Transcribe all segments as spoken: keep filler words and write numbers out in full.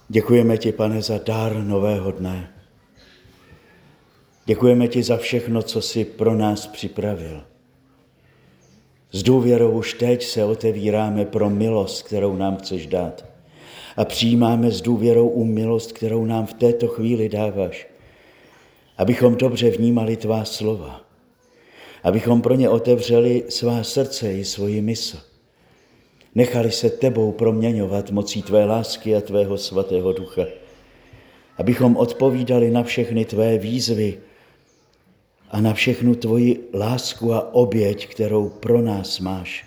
Děkujeme ti, Pane, za dar nového dne. Děkujeme ti za všechno, co jsi pro nás připravil. S důvěrou už teď se otevíráme pro milost, kterou nám chceš dát. A přijímáme s důvěrou u milost, kterou nám v této chvíli dáváš. Abychom dobře vnímali tvá slova. Abychom pro ně otevřeli svá srdce i svoji mysl. Nechali se tebou proměňovat mocí tvé lásky a tvého svatého ducha. Abychom odpovídali na všechny tvé výzvy a na všechnu tvoji lásku a oběť, kterou pro nás máš.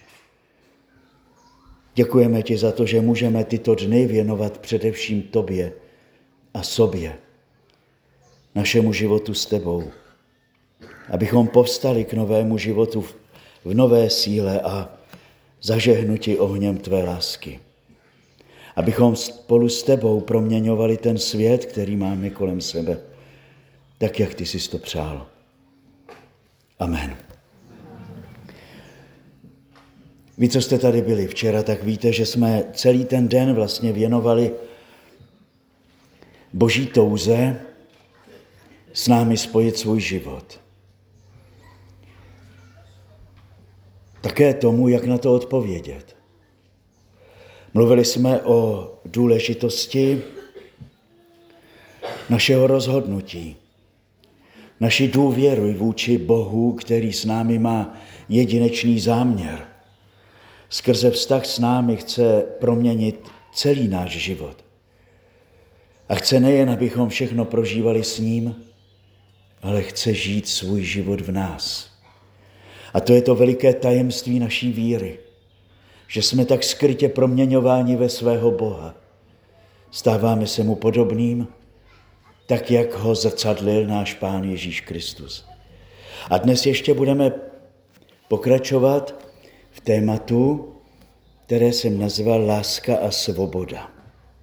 Děkujeme ti za to, že můžeme tyto dny věnovat především tobě a sobě, našemu životu s tebou. Abychom povstali k novému životu v nové síle a zažehnuti ohněm tvé lásky. Abychom spolu s tebou proměňovali ten svět, který máme kolem sebe, tak, jak ty jsi to přál. Amen. Vy, co jste tady byli včera, tak víte, že jsme celý ten den vlastně věnovali Boží touze s námi spojit svůj život. Také tomu, jak na to odpovědět. Mluvili jsme o důležitosti našeho rozhodnutí, naši důvěru vůči Bohu, který s námi má jedinečný záměr. Skrze vztah s námi chce proměnit celý náš život. A chce nejen, abychom všechno prožívali s ním, ale chce žít svůj život v nás. A to je to veliké tajemství naší víry, že jsme tak skrytě proměňováni ve svého Boha. Stáváme se mu podobným, tak jak ho zrcadlil náš Pán Ježíš Kristus. A dnes ještě budeme pokračovat v tématu, které jsem nazval Láska a svoboda.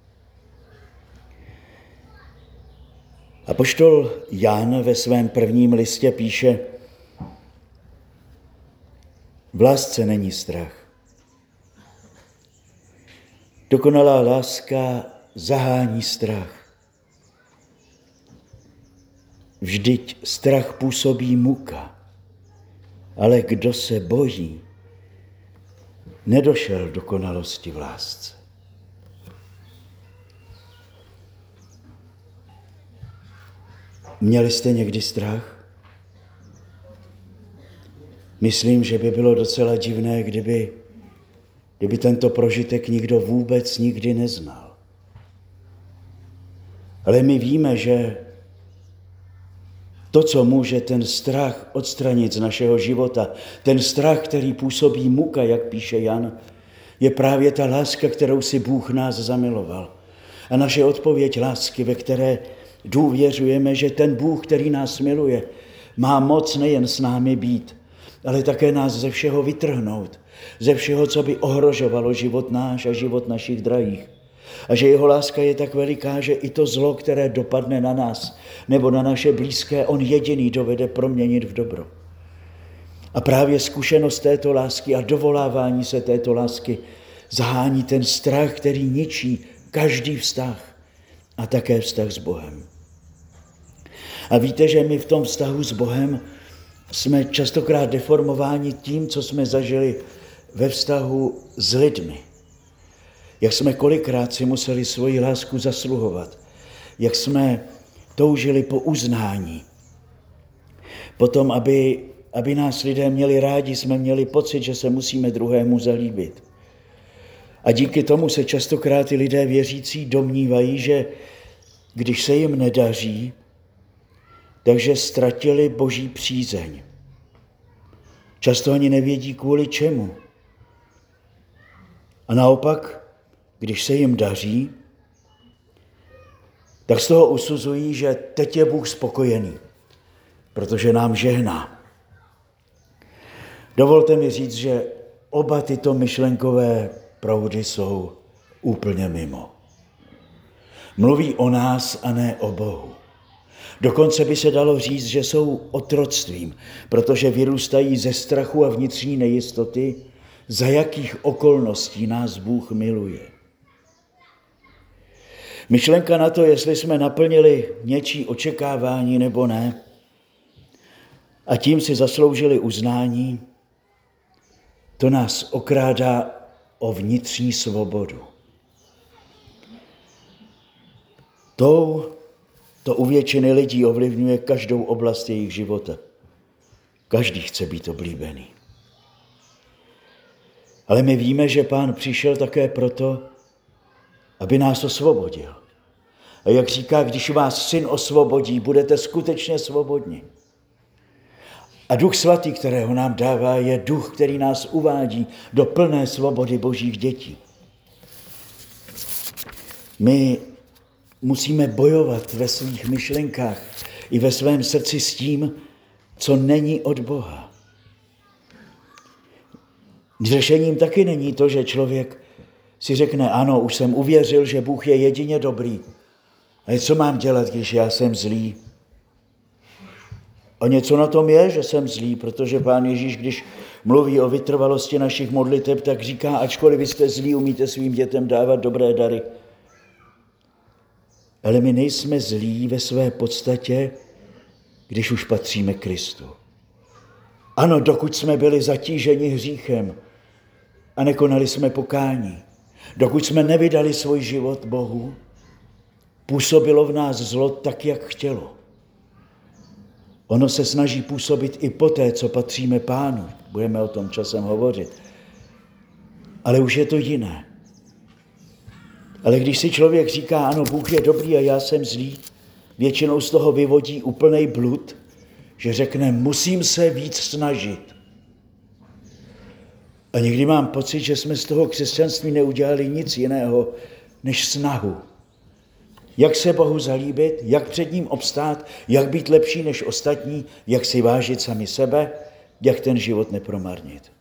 Apoštol Jan ve svém prvním listě píše: v lásce není strach. Dokonalá láska zahání strach. Vždyť strach působí muka, ale kdo se bojí, nedošel dokonalosti v lásce. Měli jste někdy strach? Myslím, že by bylo docela divné, kdyby, kdyby tento prožitek nikdo vůbec nikdy neznal. Ale my víme, že to, co může ten strach odstranit z našeho života, ten strach, který působí muka, jak píše Jan, je právě ta láska, kterou si Bůh nás zamiloval. A naše odpověď lásky, ve které důvěřujeme, že ten Bůh, který nás miluje, má moc nejen s námi být, ale také nás ze všeho vytrhnout, ze všeho, co by ohrožovalo život náš a život našich drahých. A že jeho láska je tak veliká, že i to zlo, které dopadne na nás nebo na naše blízké, on jediný dovede proměnit v dobro. A právě zkušenost této lásky a dovolávání se této lásky zahání ten strach, který ničí každý vztah a také vztah s Bohem. A víte, že my v tom vztahu s Bohem jsme častokrát deformováni tím, co jsme zažili ve vztahu s lidmi. Jak jsme kolikrát si museli svoji lásku zasluhovat. Jak jsme toužili po uznání. Potom, aby, aby nás lidé měli rádi, jsme měli pocit, že se musíme druhému zalíbit. A díky tomu se častokrát i lidé věřící domnívají, že když se jim nedaří, takže ztratili Boží přízeň. Často ani nevědí kvůli čemu. A naopak, když se jim daří, tak z toho usuzují, že teď je Bůh spokojený, protože nám žehná. Dovolte mi říct, že oba tyto myšlenkové proudy jsou úplně mimo. Mluví o nás a ne o Bohu. Dokonce by se dalo říct, že jsou otroctvím, protože vyrůstají ze strachu a vnitřní nejistoty, za jakých okolností nás Bůh miluje. Myšlenka na to, jestli jsme naplnili něčí očekávání nebo ne, a tím si zasloužili uznání, to nás okrádá o vnitřní svobodu. Tou to u většiny lidí ovlivňuje každou oblast jejich života. Každý chce být oblíbený. Ale my víme, že Pán přišel také proto, aby nás osvobodil. A jak říká, když vás Syn osvobodí, budete skutečně svobodní. A Duch Svatý, kterého nám dává, je duch, který nás uvádí do plné svobody Božích dětí. My musíme bojovat ve svých myšlenkách i ve svém srdci s tím, co není od Boha. Řešením taky není to, že člověk si řekne, ano, už jsem uvěřil, že Bůh je jedině dobrý. Ale co mám dělat, když já jsem zlý? A něco na tom je, že jsem zlý, protože Pán Ježíš, když mluví o vytrvalosti našich modliteb, tak říká, ačkoliv vy jste zlí, umíte svým dětem dávat dobré dary. Ale my nejsme zlí ve své podstatě, když už patříme Kristu. Ano, dokud jsme byli zatíženi hříchem a nekonali jsme pokání, dokud jsme nevydali svůj život Bohu, působilo v nás zlo tak, jak chtělo. Ono se snaží působit i poté, co patříme Pánu. Budeme o tom časem hovořit. Ale už je to jiné. Ale když si člověk říká, ano, Bůh je dobrý a já jsem zlý, většinou z toho vyvodí úplnej blud, že řekne, musím se víc snažit. A někdy mám pocit, že jsme z toho křesťanství neudělali nic jiného, než snahu. Jak se Bohu zalíbit, jak před ním obstát, jak být lepší než ostatní, jak si vážit sami sebe, jak ten život nepromarnit.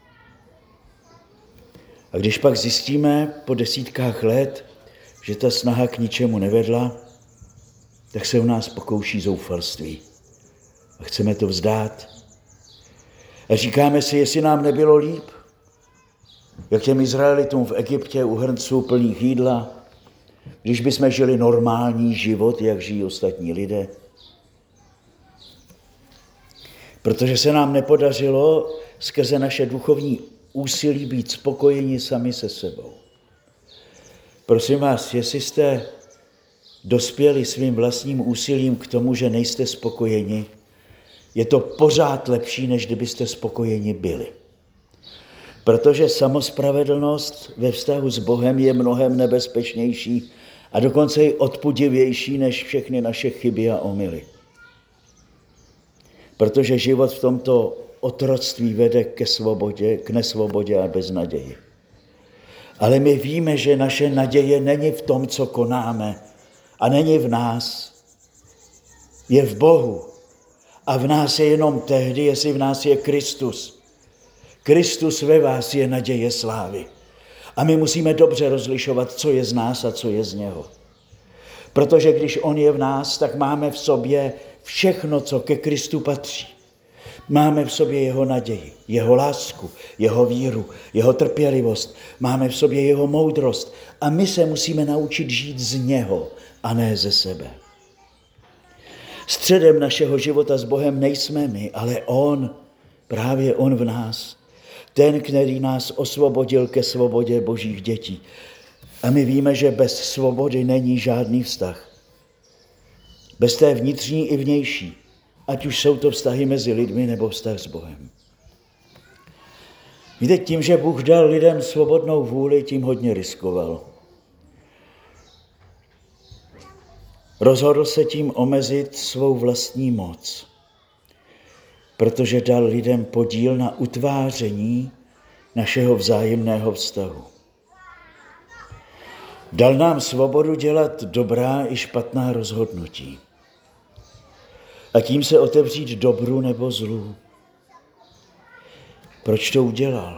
A když pak zjistíme po desítkách let, že ta snaha k ničemu nevedla, tak se u nás pokouší zoufalství. A chceme to vzdát. A říkáme si, jestli nám nebylo líp, jak těm Izraelitům v Egyptě u hrnců plných jídla, když bychom žili normální život, jak žijí ostatní lidé. Protože se nám nepodařilo skrze naše duchovní úsilí být spokojeni sami se sebou. Prosím vás, jestli jste dospěli svým vlastním úsilím k tomu, že nejste spokojeni, je to pořád lepší, než kdybyste spokojeni byli. Protože samospravedlnost ve vztahu s Bohem je mnohem nebezpečnější a dokonce i odpudivější než všechny naše chyby a omyly. Protože život v tomto otroctví vede ke svobodě, k nesvobodě a beznaději. Ale my víme, že naše naděje není v tom, co konáme, a není v nás. Je v Bohu. A v nás je jenom tehdy, jestli v nás je Kristus. Kristus ve vás je naděje slávy. A my musíme dobře rozlišovat, co je z nás a co je z něho. Protože když on je v nás, tak máme v sobě všechno, co ke Kristu patří. Máme v sobě jeho naději, jeho lásku, jeho víru, jeho trpělivost. Máme v sobě jeho moudrost. A my se musíme naučit žít z něho a ne ze sebe. Středem našeho života s Bohem nejsme my, ale on, právě on v nás. Ten, který nás osvobodil ke svobodě Božích dětí. A my víme, že bez svobody není žádný vztah. Bez té vnitřní i vnější. Ať už jsou to vztahy mezi lidmi nebo vztah s Bohem. Víte, tím, že Bůh dal lidem svobodnou vůli, tím hodně riskoval. Rozhodl se tím omezit svou vlastní moc, protože dal lidem podíl na utváření našeho vzájemného vztahu. Dal nám svobodu dělat dobrá i špatná rozhodnutí. A tím se otevřít dobru nebo zlu. Proč to udělal?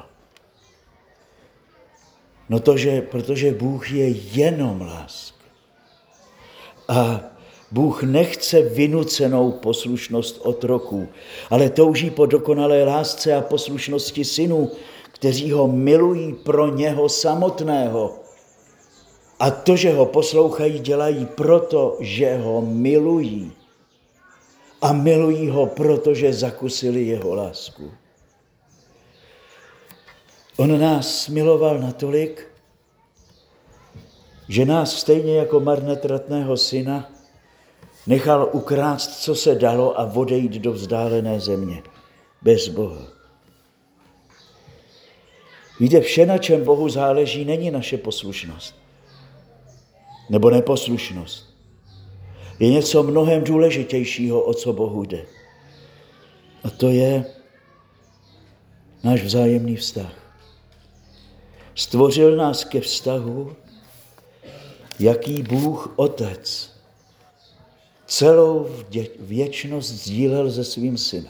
No to, že, protože Bůh je jenom láska. A Bůh nechce vynucenou poslušnost otroků, ale touží po dokonalé lásce a poslušnosti synů, kteří ho milují pro něho samotného. A to, že ho poslouchají, dělají proto, že ho milují. A milují ho, protože zakusili jeho lásku. On nás miloval natolik, že nás stejně jako marnotratného syna nechal ukrást, co se dalo, a odejít do vzdálené země bez Boha. Víte, vše, na čem Bohu záleží, není naše poslušnost nebo neposlušnost. Je něco mnohem důležitějšího, o co Bohu jde. A to je náš vzájemný vztah. Stvořil nás ke vztahu, jaký Bůh Otec celou věčnost sdílel se svým synem.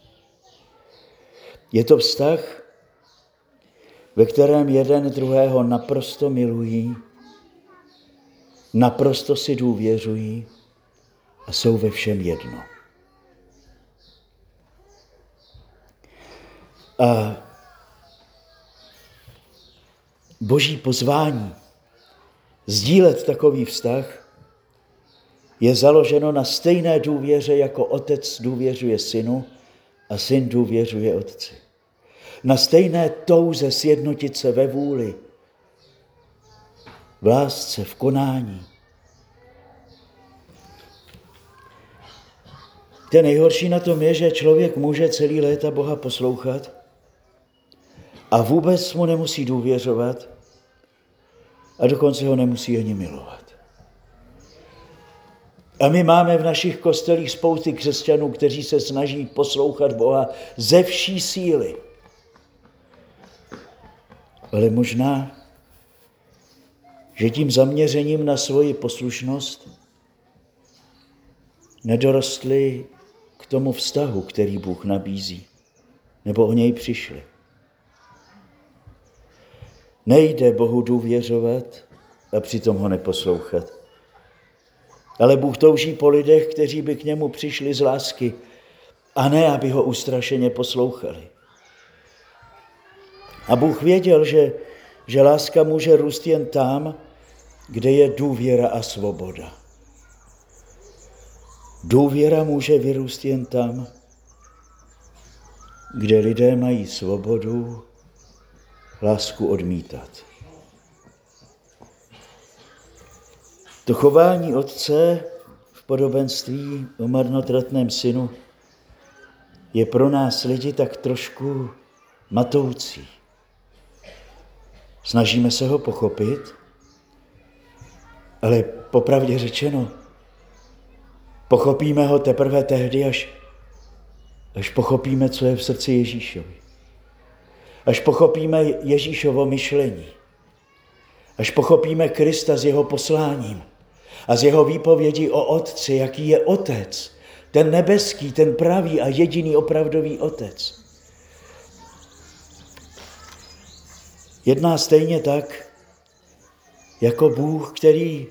Je to vztah, ve kterém jeden druhého naprosto milují, naprosto si důvěřují a jsou ve všem jedno. A Boží pozvání sdílet takový vztah je založeno na stejné důvěře, jako otec důvěřuje synu a syn důvěřuje otci. Na stejné touze sjednotit se ve vůli, v lásce, v konání. To nejhorší na tom je, že člověk může celý léta Boha poslouchat a vůbec mu nemusí důvěřovat a dokonce ho nemusí ani milovat. A my máme v našich kostelích spousty křesťanů, kteří se snaží poslouchat Boha ze vší síly. Ale možná, že tím zaměřením na svoji poslušnost nedorostli k tomu vztahu, který Bůh nabízí, nebo o něj přišli. Nejde Bohu důvěřovat a přitom ho neposlouchat. Ale Bůh touží po lidech, kteří by k němu přišli z lásky, a ne, aby ho ustrašeně poslouchali. A Bůh věděl, že, že láska může růst jen tam, kde je důvěra a svoboda. Důvěra může vyrůst jen tam, kde lidé mají svobodu lásku odmítat. To chování otce v podobenství o marnotratném synu je pro nás lidi tak trošku matoucí. Snažíme se ho pochopit, ale popravdě řečeno, pochopíme ho teprve tehdy, až, až pochopíme, co je v srdci Ježíšovi. Až pochopíme Ježíšovo myšlení. Až pochopíme Krista s jeho posláním a z jeho výpovědi o Otci, jaký je Otec, ten nebeský, ten pravý a jediný opravdový Otec. Jedná stejně tak, jako Bůh, který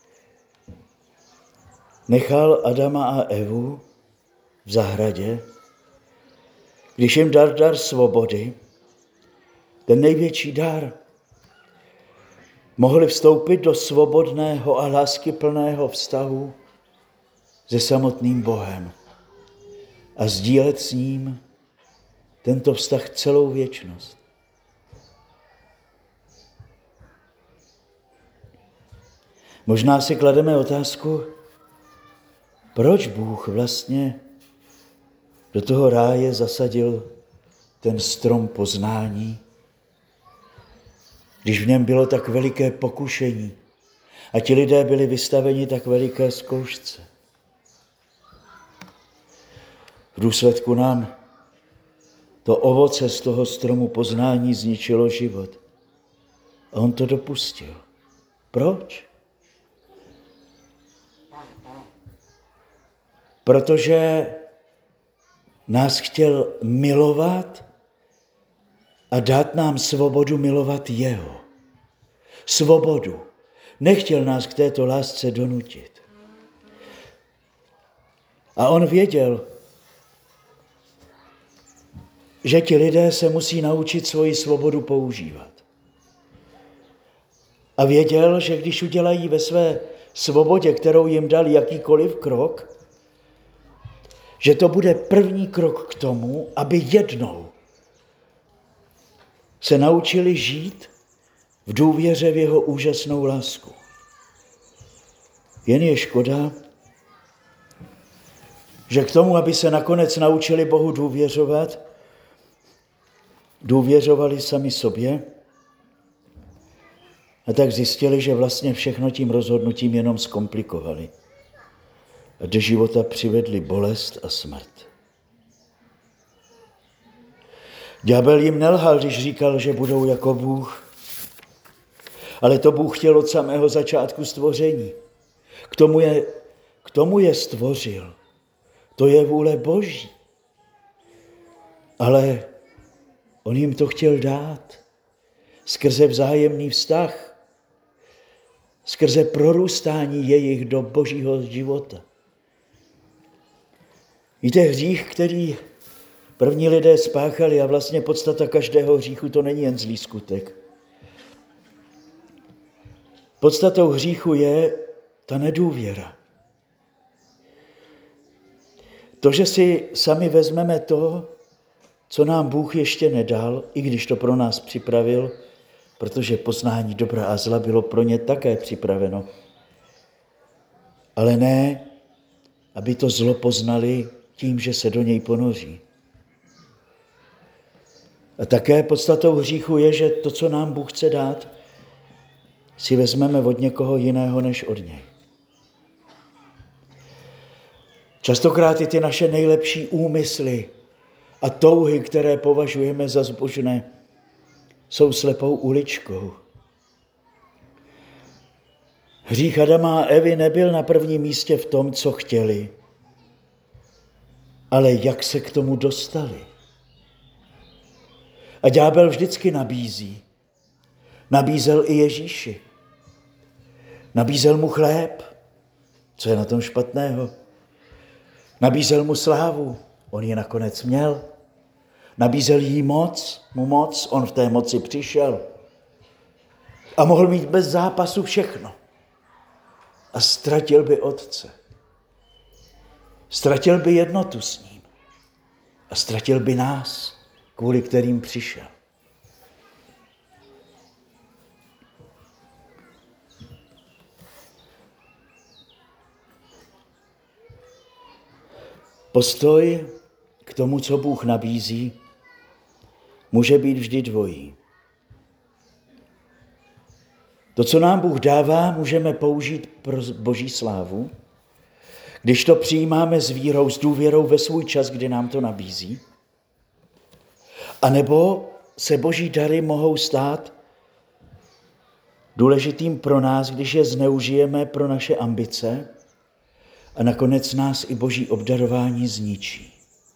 nechal Adama a Evu v zahradě, když jim dal dar svobody, ten největší dar, mohli vstoupit do svobodného a láskyplného vztahu se samotným Bohem a sdílet s ním tento vztah celou věčnost. Možná si klademe otázku, proč Bůh vlastně do toho ráje zasadil ten strom poznání, když v něm bylo tak veliké pokušení a ti lidé byli vystaveni tak veliké zkoušce. V důsledku nám to ovoce z toho stromu poznání zničilo život. A on to dopustil. Proč? Protože nás chtěl milovat a dát nám svobodu milovat jeho. Svobodu. Nechtěl nás k této lásce donutit. A on věděl, že ti lidé se musí naučit svoji svobodu používat. A věděl, že když udělají ve své svobodě, kterou jim dal, jakýkoliv krok, že to bude první krok k tomu, aby jednou se naučili žít v důvěře v jeho úžasnou lásku. Jen je škoda, že k tomu, aby se nakonec naučili Bohu důvěřovat, důvěřovali sami sobě a tak zjistili, že vlastně všechno tím rozhodnutím jenom zkomplikovali a do života přivedli bolest a smrt. Ďábel jim nelhal, když říkal, že budou jako Bůh, ale to Bůh chtěl od samého začátku stvoření. K tomu je, k tomu je stvořil. To je vůle Boží. Ale on jim to chtěl dát skrze vzájemný vztah, skrze prorůstání jejich do Božího života. Víte, hřích, který první lidé spáchali, a vlastně podstata každého hříchu, to není jen zlý skutek. Podstatou hříchu je ta nedůvěra. To, že si sami vezmeme to, co nám Bůh ještě nedal, i když to pro nás připravil, protože poznání dobra a zla bylo pro ně také připraveno. Ale ne, aby to zlo poznali tím, že se do něj ponoří. A také podstatou hříchu je, že to, co nám Bůh chce dát, si vezmeme od někoho jiného než od něj. Častokrát i ty naše nejlepší úmysly a touhy, které považujeme za zbožné, jsou slepou uličkou. Hřích Adama a Evy nebyl na prvním místě v tom, co chtěli, ale jak se k tomu dostali. A ďábel vždycky nabízí. Nabízel i Ježíši. Nabízel mu chléb. Co je na tom špatného? Nabízel mu slávu. On ji nakonec měl. Nabízel jí moc, mu moc, on v té moci přišel. A mohl mít bez zápasu všechno. A ztratil by Otce. Ztratil by jednotu s ním. A ztratil by nás, kvůli kterým přišel. Postoj k tomu, co Bůh nabízí, může být vždy dvojí. To, co nám Bůh dává, můžeme použít pro Boží slávu, když to přijímáme s vírou, s důvěrou ve svůj čas, kdy nám to nabízí. A nebo se Boží dary mohou stát důležitým pro nás, když je zneužijeme pro naše ambice a nakonec nás i Boží obdarování zničí.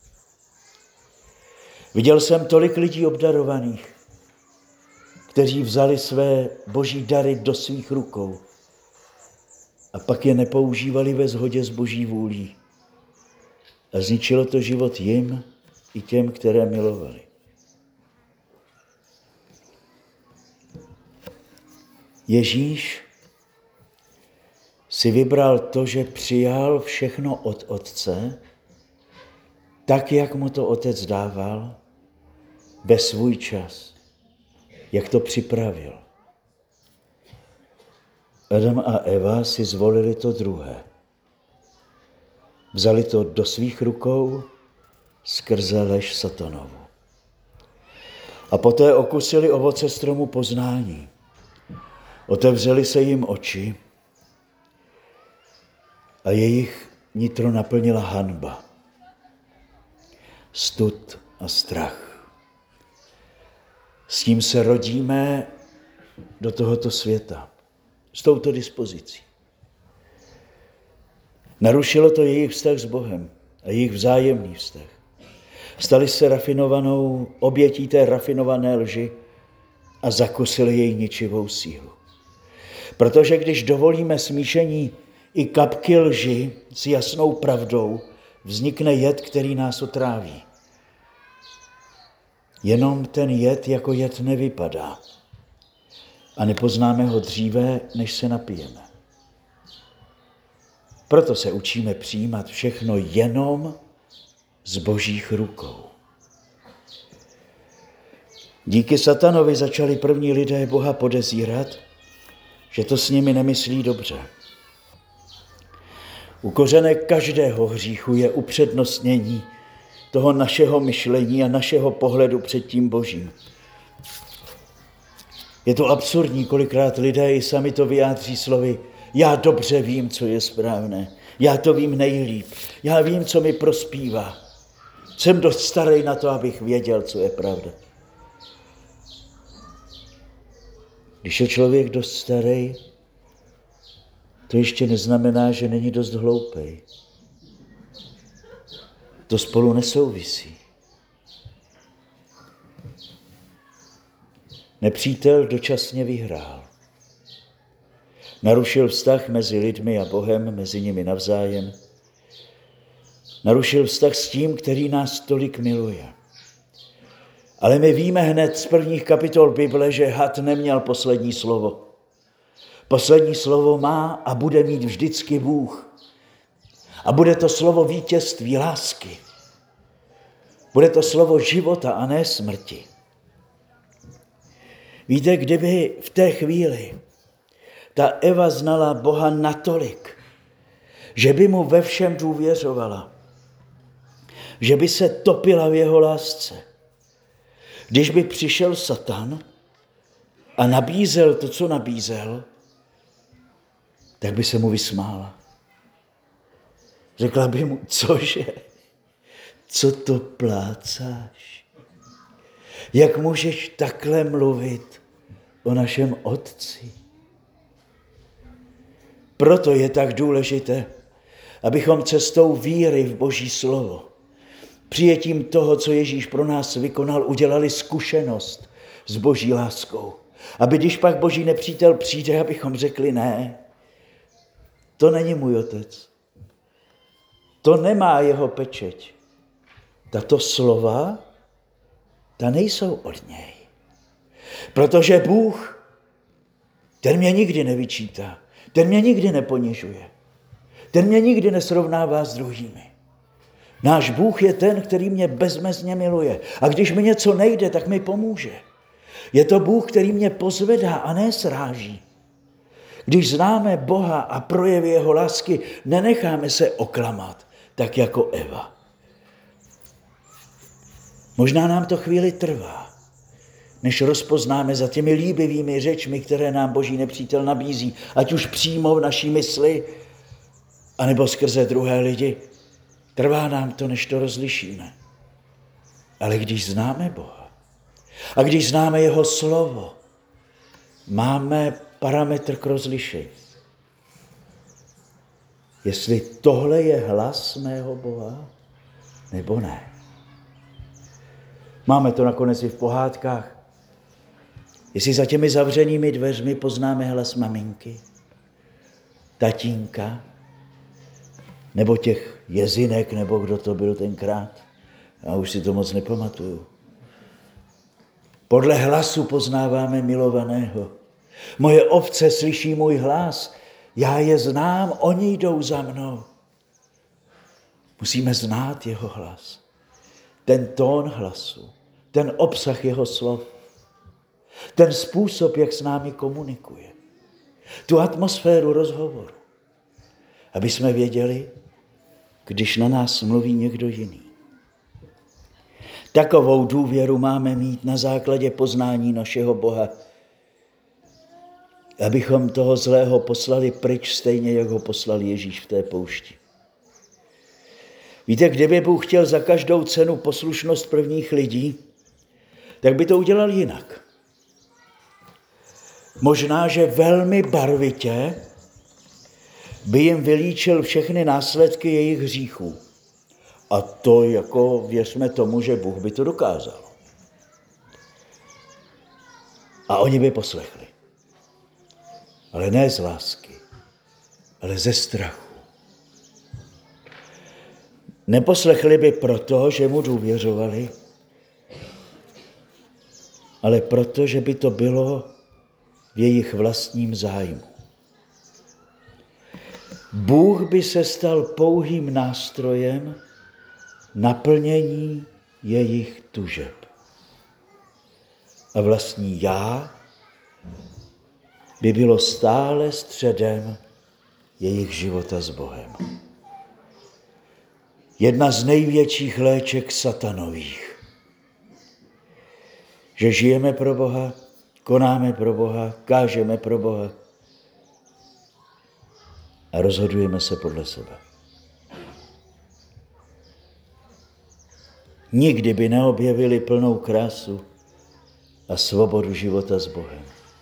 Viděl jsem tolik lidí obdarovaných, kteří vzali své Boží dary do svých rukou a pak je nepoužívali ve shodě s Boží vůlí. A zničilo to život jim i těm, které milovali. Ježíš si vybral to, že přijal všechno od Otce, tak, jak mu to Otec dával, ve svůj čas, jak to připravil. Adam a Eva si zvolili to druhé. Vzali to do svých rukou skrze lež satanovu. A poté okusili ovoce stromu poznání. Otevřely se jim oči a jejich nitro naplnila hanba, stud a strach. S tím se rodíme do tohoto světa, s touto dispozicí. Narušilo to jejich vztah s Bohem a jejich vzájemný vztah. Stali se rafinovanou obětí té rafinované lži a zakusili její ničivou sílu. Protože když dovolíme smíšení i kapky lži s jasnou pravdou, vznikne jed, který nás otráví. Jenom ten jed jako jed nevypadá. a nepoznáme ho dříve, než se napijeme. Proto se učíme přijímat všechno jenom z Božích rukou. Díky satanovi začali první lidé Boha podezírat, že to s nimi nemyslí dobře. Ukořenek každého hříchu je upřednostnění toho našeho myšlení a našeho pohledu před tím Božím. Je to absurdní, kolikrát lidé i sami to vyjádří slovy: já dobře vím, co je správné, já to vím nejlíp, já vím, co mi prospívá. Jsem dost starý na to, abych věděl, co je pravda. Když je člověk dost starý, to ještě neznamená, že není dost hloupej. To spolu nesouvisí. Nepřítel dočasně vyhrál. Narušil vztah mezi lidmi a Bohem, mezi nimi navzájem. Narušil vztah s tím, který nás tolik miluje. Ale my víme hned z prvních kapitol Bible, že had neměl poslední slovo. Poslední slovo má a bude mít vždycky Bůh. A bude to slovo vítězství, lásky. Bude to slovo života a ne smrti. Víte, kdyby v té chvíli ta Eva znala Boha natolik, že by mu ve všem důvěřovala, že by se topila v jeho lásce. Když by přišel Satan a nabízel to, co nabízel, tak by se mu vysmála. Řekla by mu: cože? Co to plácáš? Jak můžeš takhle mluvit o našem Otci? Proto je tak důležité, abychom cestou víry v Boží slovo, přijetím toho, co Ježíš pro nás vykonal, udělali zkušenost s Boží láskou. Aby když pak Boží nepřítel přijde, abychom řekli: ne, to není můj Otec. To nemá jeho pečeť. Tato slova, ta nejsou od něj. Protože Bůh, ten mě nikdy nevyčítá, ten mě nikdy neponižuje, ten mě nikdy nesrovnává s druhými. Náš Bůh je ten, který mě bezmezně miluje. A když mi něco nejde, tak mi pomůže. Je to Bůh, který mě pozvedá a ne sráží. Když známe Boha a projevy jeho lásky, nenecháme se oklamat, tak jako Eva. Možná nám to chvíli trvá, než rozpoznáme za těmi líbivými řečmi, které nám Boží nepřítel nabízí, ať už přímo v naší mysli, anebo skrze druhé lidi. Trvá nám to, než to rozlišíme. Ale když známe Boha a když známe jeho slovo, máme parametr k rozlišení. Jestli tohle je hlas mého Boha, nebo ne. Máme to nakonec i v pohádkách. Jestli za těmi zavřenými dveřmi poznáme hlas maminky, tatínka, nebo těch jezinek, nebo kdo to byl tenkrát. Já už si to moc nepamatuju. Podle hlasu poznáváme milovaného. Moje ovce slyší můj hlas, já je znám, oni jdou za mnou. Musíme znát jeho hlas. Ten tón hlasu, ten obsah jeho slov, ten způsob, jak s námi komunikuje, tu atmosféru rozhovoru, aby jsme věděli, když na nás mluví někdo jiný. Takovou důvěru máme mít na základě poznání našeho Boha, abychom toho zlého poslali pryč stejně, jak ho poslal Ježíš v té poušti. Víte, kdyby Bůh chtěl za každou cenu poslušnost prvních lidí, tak by to udělal jinak. Možná, že velmi barvitě by jim vylíčil všechny následky jejich hříchů. A to jako věřme tomu, že Bůh by to dokázal. A oni by poslechli. Ale ne z lásky, ale ze strachu. Neposlechli by proto, že mu důvěřovali, ale proto, že by to bylo v jejich vlastním zájmu. Bůh by se stal pouhým nástrojem naplnění jejich tužeb. A vlastní já by bylo stále středem jejich života s Bohem. Jedna z největších léček satanových. Že žijeme pro Boha, konáme pro Boha, kážeme pro Boha a rozhodujeme se podle sebe. Nikdy by neobjevili plnou krásu a svobodu života s Bohem.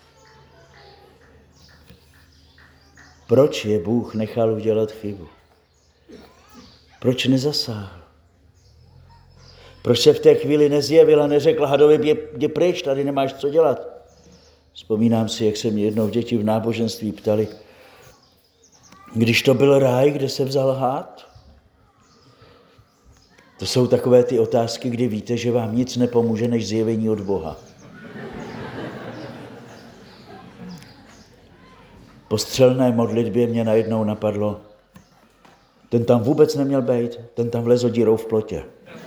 Proč je Bůh nechal udělat chybu? Proč nezasáhl? Proč se v té chvíli nezjevil a neřekl hadovi, jdi pryč, tady nemáš co dělat? Vzpomínám si, jak se mě jednou děti v náboženství ptali, když to byl ráj, kde se vzal hád? To jsou takové ty otázky, kdy víte, že vám nic nepomůže, než zjevení od Boha. Po střelné modlitbě mě najednou napadlo, ten tam vůbec neměl být, ten tam vlezl dírou v plotě.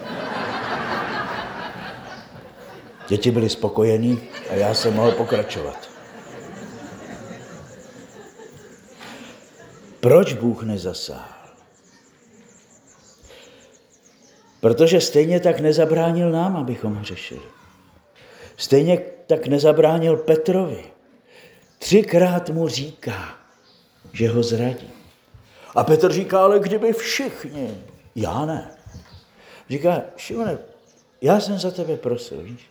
Děti byly spokojení a já jsem mohl pokračovat. Proč Bůh nezasáhl? Protože stejně tak nezabránil nám, abychom hřešili. Stejně tak nezabránil Petrovi. Třikrát mu říká, že ho zradí. A Petr říká, ale kdyby všichni. Já ne. Říká, Šimone, já jsem za tebe prosil, víš?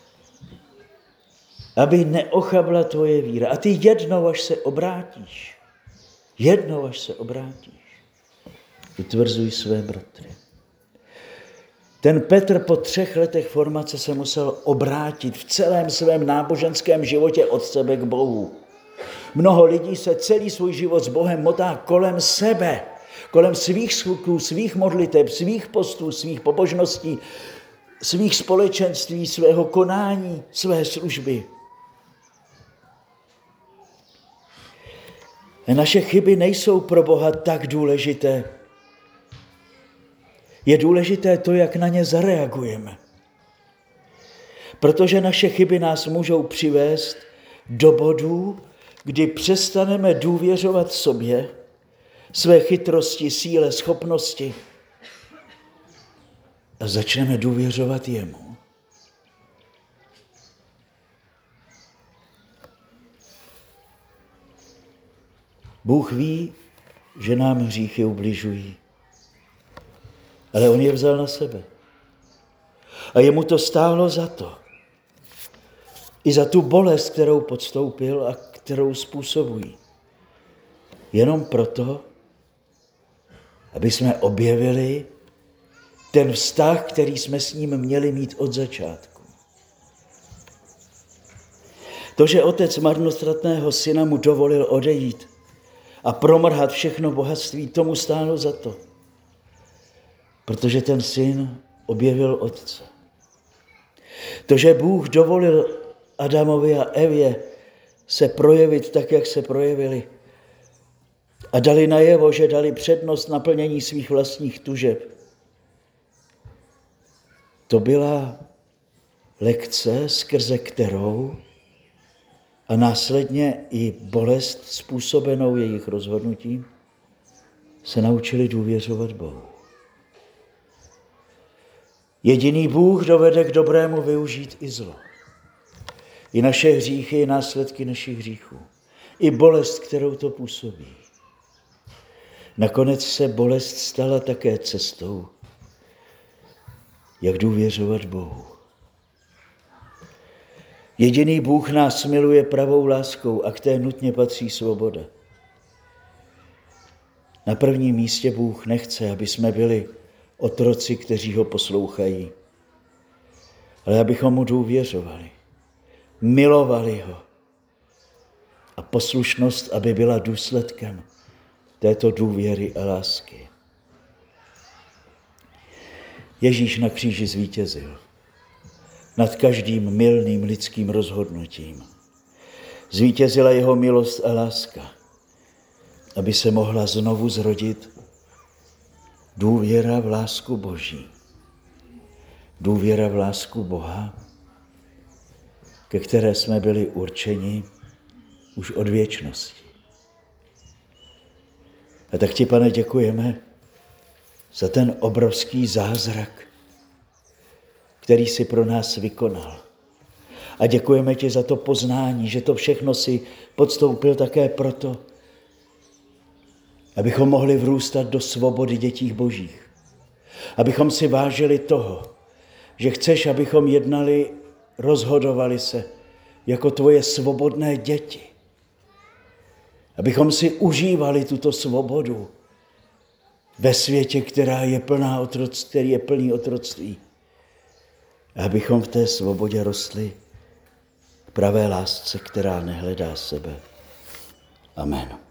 Aby neochabla tvoje víra. A ty jednou, až se obrátíš, jednou, až se obrátíš, utvrzuj své bratry. Ten Petr po třech letech formace se musel obrátit v celém svém náboženském životě od sebe k Bohu. Mnoho lidí se celý svůj život s Bohem motá kolem sebe, kolem svých skutů, svých modliteb, svých postů, svých pobožností, svých společenství, svého konání, své služby. Naše chyby nejsou pro Boha tak důležité. Je důležité to, jak na ně zareagujeme. Protože naše chyby nás můžou přivést do bodu, kdy přestaneme důvěřovat sobě, své chytrosti, síle, schopnosti a začneme důvěřovat jemu. Bůh ví, že nám hříchy ubližují, ale on je vzal na sebe. A jemu to stálo za to. I za tu bolest, kterou podstoupil a kterou způsobují. Jenom proto, aby jsme objevili ten vztah, který jsme s ním měli mít od začátku. To, že otec marnotratného syna mu dovolil odejít a promrhat všechno bohatství, tomu stálo za to. Protože ten syn objevil otce. To, že Bůh dovolil Adamovi a Evě se projevit tak, jak se projevili a dali najevo, že dali přednost naplnění svých vlastních tužeb. To byla lekce, skrze kterou a následně i bolest způsobenou jejich rozhodnutím se naučili důvěřovat Bohu. Jediný Bůh dovede k dobrému využít i zlo. I naše hříchy, i následky našich hříchů. I bolest, kterou to působí. Nakonec se bolest stala také cestou, jak důvěřovat Bohu. Jediný Bůh nás miluje pravou láskou a k té nutně patří svoboda. Na prvním místě Bůh nechce, aby jsme byli otroci, kteří ho poslouchají, ale abychom mu důvěřovali, milovali ho a poslušnost, aby byla důsledkem této důvěry a lásky. Ježíš na kříži zvítězil nad každým mylným lidským rozhodnutím. zvítězila jeho milost a láska, aby se mohla znovu zrodit důvěra v lásku Boží. Důvěra v lásku Boha, ke které jsme byli určeni už od věčnosti. A tak ti, Pane, děkujeme za ten obrovský zázrak, který jsi pro nás vykonal. A děkujeme ti za to poznání, že to všechno si podstoupil také proto, abychom mohli vrůstat do svobody dětí Božích. Abychom si vážili toho, že chceš, abychom jednali, rozhodovali se jako tvoje svobodné děti. Abychom si užívali tuto svobodu ve světě, která je plná otroctví, který je plný otroctví. A abychom v té svobodě rostli k pravé lásce, která nehledá sebe. Amen.